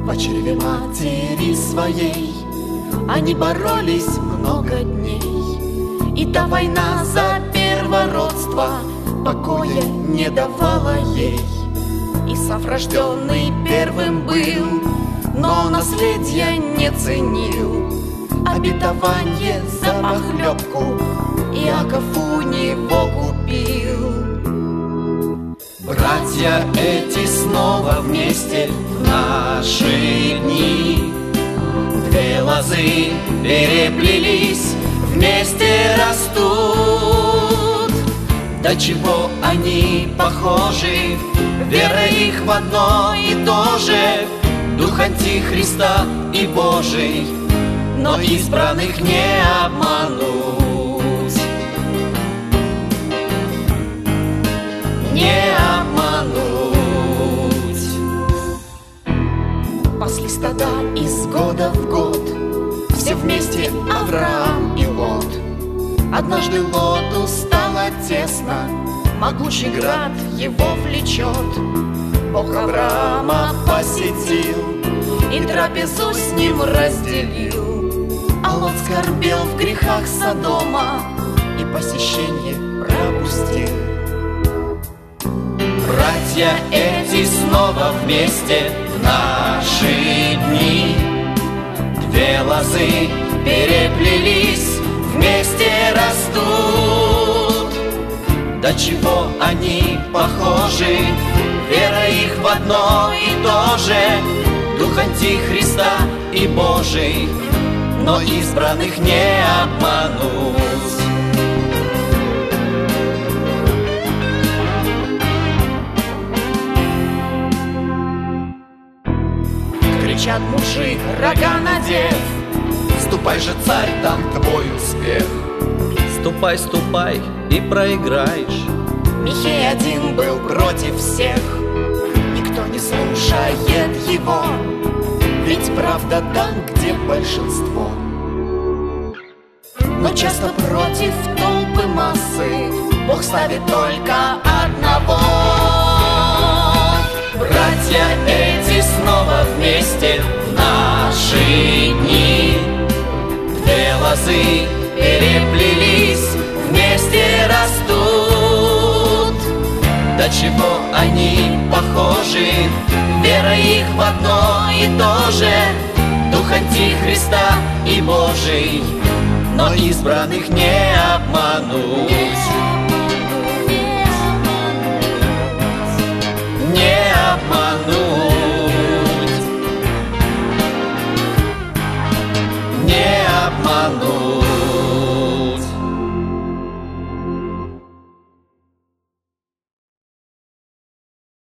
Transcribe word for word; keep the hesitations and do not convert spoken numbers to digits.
по чреве матери своей они боролись много дней. И та война за первородство покоя не давала ей. Исав рожденный первым был, но наследия не ценил. Обетование за похлебку Иаков у него купил. Братья эти снова вместе в наши дни. Две лозы переплелись, вместе растут. До чего они похожи, вера их в одно и то же. Дух Антихриста и Божий, но избранных не обмануть. Не обмануть. Пасли стада из года в год, все вместе Авраам и Лот. Однажды Лоту стало тесно, могучий град его влечет. Бог Авраама посетил и трапезу с ним разделил. А Лот скорбел в грехах Содома и посещение пропустил. Братья эти снова вместе в наши дни. Две лозы переплелись, вместе растут. До чего они похожи, вера их в одно и то же. Дух Антихриста и Божий, но избранных не обмануть. Кричат мужи, рога надев: Ступай же, царь, там твой успех. Ступай, ступай и проиграешь. Михей один был против всех, никто не слушает его, ведь правда там, где большинство. Но часто против толпы массы Бог ставит только одного. Братья эти снова вместе в наши дни. Две лозы переплелись, вместе растут. До чего они похожи, вера их в одно и то же. Дух Антихриста и Божий, но избранных не обмануть.